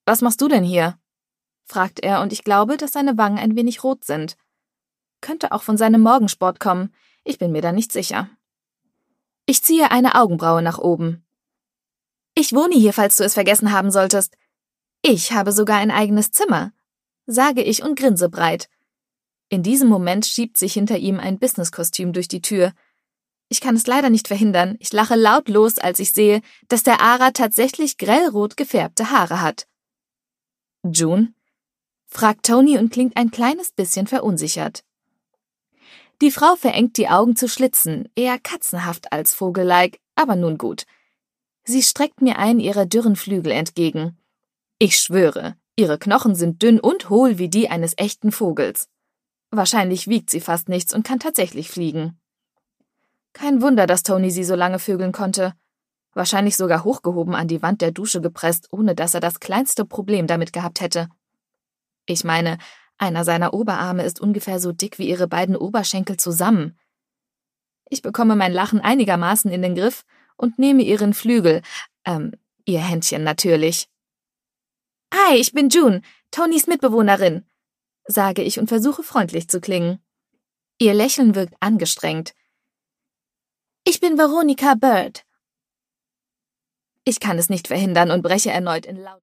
Was machst du denn hier?« fragt er, und ich glaube, dass seine Wangen ein wenig rot sind. Könnte auch von seinem Morgensport kommen, ich bin mir da nicht sicher. Ich ziehe eine Augenbraue nach oben. »Ich wohne hier, falls du es vergessen haben solltest. Ich habe sogar ein eigenes Zimmer«, sage ich und grinse breit. In diesem Moment schiebt sich hinter ihm ein Businesskostüm durch die Tür. Ich kann es leider nicht verhindern, ich lache laut los, als ich sehe, dass der Ara tatsächlich grellrot gefärbte Haare hat. »June?« fragt Tony und klingt ein kleines bisschen verunsichert. Die Frau verengt die Augen zu Schlitzen, eher katzenhaft als vogellike, aber nun gut. Sie streckt mir einen ihrer dürren Flügel entgegen. Ich schwöre, ihre Knochen sind dünn und hohl wie die eines echten Vogels. Wahrscheinlich wiegt sie fast nichts und kann tatsächlich fliegen. Kein Wunder, dass Tony sie so lange vögeln konnte. Wahrscheinlich sogar hochgehoben an die Wand der Dusche gepresst, ohne dass er das kleinste Problem damit gehabt hätte. Ich meine, einer seiner Oberarme ist ungefähr so dick wie ihre beiden Oberschenkel zusammen. Ich bekomme mein Lachen einigermaßen in den Griff und nehme ihren Flügel, ihr Händchen natürlich. »Hi, ich bin June, Tonys Mitbewohnerin«, sage ich und versuche freundlich zu klingen. Ihr Lächeln wirkt angestrengt. »Ich bin Veronica Bird.« Ich kann es nicht verhindern und breche erneut in laut